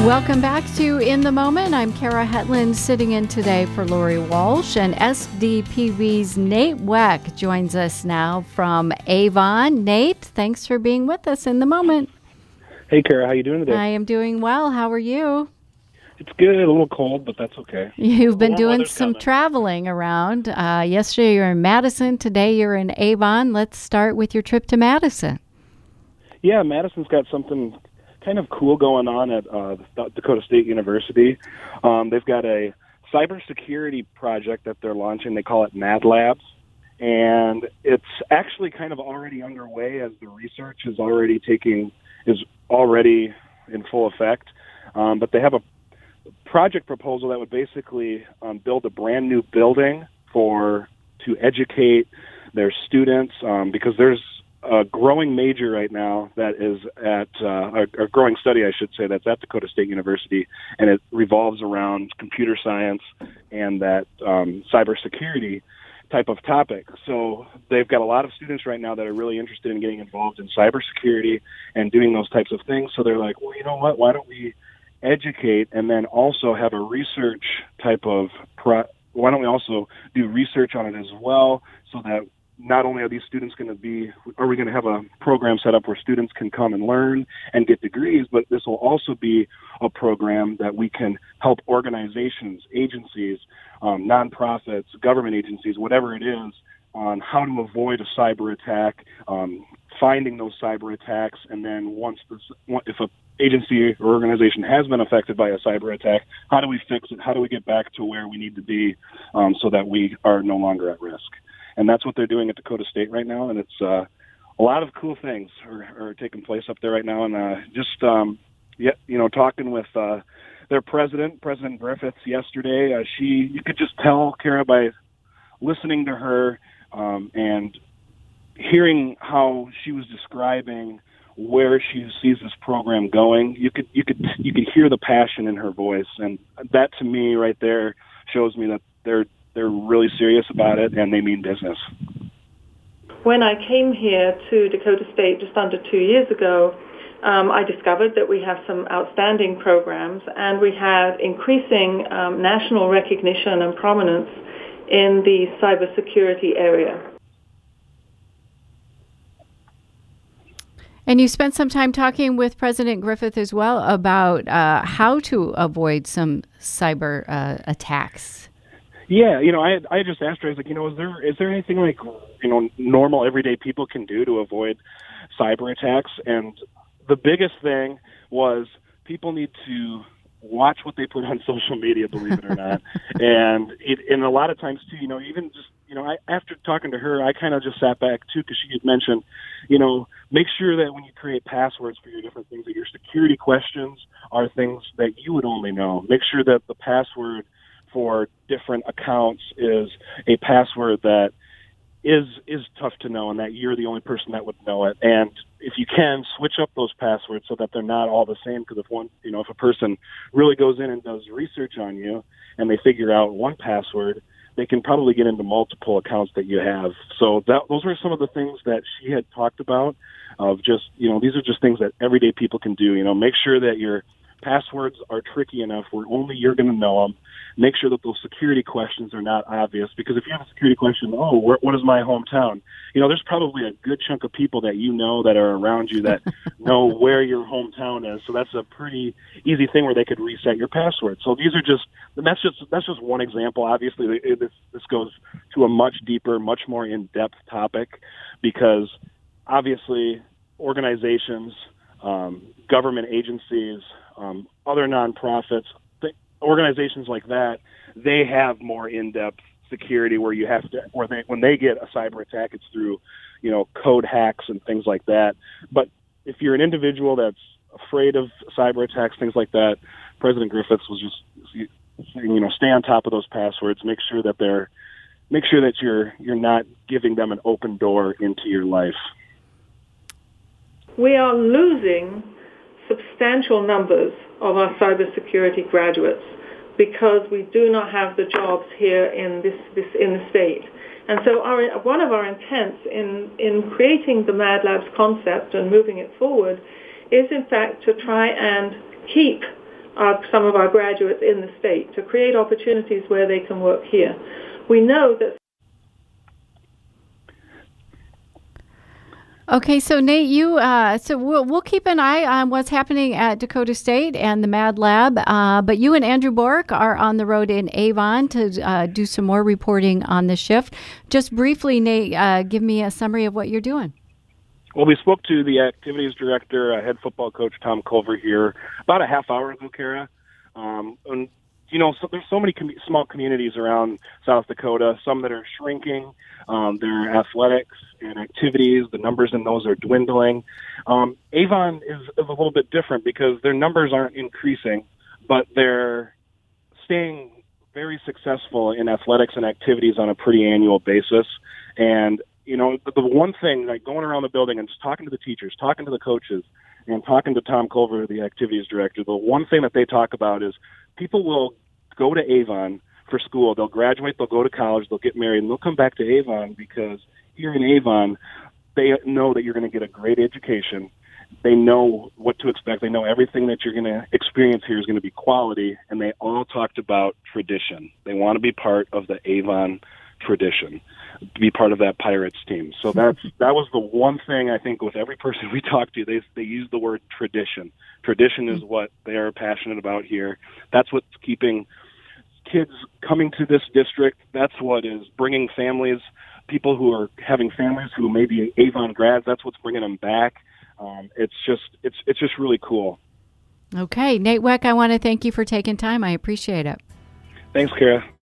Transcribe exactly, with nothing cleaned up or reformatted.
Welcome back to In the Moment. I'm Kara Hetland, sitting in today for Lori Walsh, and S D P B's Nate Weck joins us now from Avon. Nate, thanks for being with us in the moment. Hey, Kara, how you doing today? I am doing well. How are you? It's good. A little cold, but that's okay. You've been doing some coming. traveling around. Uh, yesterday you were in Madison. Today you're in Avon. Let's start with your trip to Madison. Yeah, Madison's got something kind of cool going on at uh, Dakota State University. Um, they've got a cybersecurity project that they're launching. They call it Mad Labs. And it's actually kind of already underway as the research is already taking, is already in full effect. Um, but they have a project proposal that would basically um, build a brand new building for to educate their students um, because there's a growing major right now that is at uh, a, a growing study, I should say, that's at Dakota State University, and it revolves around computer science and that um, cybersecurity type of topic. So they've got a lot of students right now that are really interested in getting involved in cybersecurity and doing those types of things. So they're like, well, you know what? Why don't we educate and then also have a research type of pro- why don't we also do research on it as well, so that not only are these students going to be, are we going to have a program set up where students can come and learn and get degrees, but this will also be a program that we can help organizations, agencies, um, nonprofits, government agencies, whatever it is, on how to avoid a cyber attack, um, finding those cyber attacks, and then once this, if a agency or organization has been affected by a cyber attack, how do we fix it? How do we get back to where we need to be um, so that we are no longer at risk? And that's what they're doing at Dakota State right now, and it's uh, a lot of cool things are, are taking place up there right now. And uh, just, um, yeah, you know, talking with uh, their president, President Griffiths, yesterday, uh, she, you could just tell, Kara, by listening to her um, and hearing how she was describing where she sees this program going, you could you could you could hear the passion in her voice, and that to me right there shows me that they're they're really serious about it and they mean business. When I came here to Dakota State just under two years ago, um, I discovered that we have some outstanding programs, and we have increasing um, national recognition and prominence in the cybersecurity area. And you spent some time talking with President Griffith as well about uh, how to avoid some cyber uh, attacks. Yeah, you know, I I just asked her, I was like, you know, is there is there anything like, you know, normal everyday people can do to avoid cyber attacks? And the biggest thing was people need to watch what they put on social media, believe it or not. and it, and a lot of times too, you know, even just, you know, I, after talking to her, I kind of just sat back too, because she had mentioned, you know, make sure that when you create passwords for your different things, that your security questions are things that you would only know. Make sure that the password for different accounts is a password that is is tough to know and that you're the only person that would know it. And if you can, switch up those passwords so that they're not all the same, because if one, you know, if a person really goes in and does research on you and they figure out one password, they can probably get into multiple accounts that you have. So that, those were some of the things that she had talked about, of just, you know, these are just things that everyday people can do. You know, make sure that your passwords are tricky enough where only you're going to know them. Make sure that those security questions are not obvious, because if you have a security question, oh, where, what is my hometown? You know, there's probably a good chunk of people that you know that are around you that know where your hometown is. So that's a pretty easy thing where they could reset your password. So these are just, and that's just that's just one example. Obviously, this this goes to a much deeper, much more in-depth topic, because obviously organizations, um, government agencies, um, other nonprofits, organizations like that, they have more in-depth security where you have to, where they, when they get a cyber attack, it's through, you know, code hacks and things like that. But if you're an individual that's afraid of cyber attacks, things like that, President Griffiths was just, you know, stay on top of those passwords, make sure that they're, make sure that you're, you're not giving them an open door into your life. We are losing substantial numbers of our cybersecurity graduates because we do not have the jobs here in this, this in the state. And so our, one of our intents in, in creating the Mad Labs concept and moving it forward is, in fact, to try and keep our, some of our graduates in the state, to create opportunities where they can work here. We know that. Okay, so Nate, you uh, so we'll we'll keep an eye on what's happening at Dakota State and the Mad Lab. Uh, but you and Andrew Bork are on the road in Avon to uh, do some more reporting on the shift. Just briefly, Nate, uh, give me a summary of what you're doing. Well, we spoke to the activities director, uh, head football coach Tom Culver here about a half hour ago, Kara. Um, and you know, so there's so many com- small communities around South Dakota. Some that are shrinking. Um, their athletics and activities, the numbers in those are dwindling. Um, Avon is, is a little bit different because their numbers aren't increasing, but they're staying very successful in athletics and activities on a pretty annual basis. And, you know, the, the one thing, like going around the building and just talking to the teachers, talking to the coaches, and talking to Tom Culver, the activities director, the one thing that they talk about is people will go to Avon for school. They'll graduate, they'll go to college, they'll get married, and they'll come back to Avon because here in Avon, they know that you're going to get a great education. They know what to expect. They know everything that you're going to experience here is going to be quality, and they all talked about tradition. They want to be part of the Avon tradition, be part of that Pirates team. So that's that was the one thing I think with every person we talked to, they they use the word tradition. Tradition is what they are passionate about here. That's what's keeping kids coming to this district. That's what is bringing families, people who are having families who may be Avon grads. That's what's bringing them back. Um, it's just it's it's just really cool. Okay, Nate Weck, I want to thank you for taking time. I appreciate it. Thanks, Kara.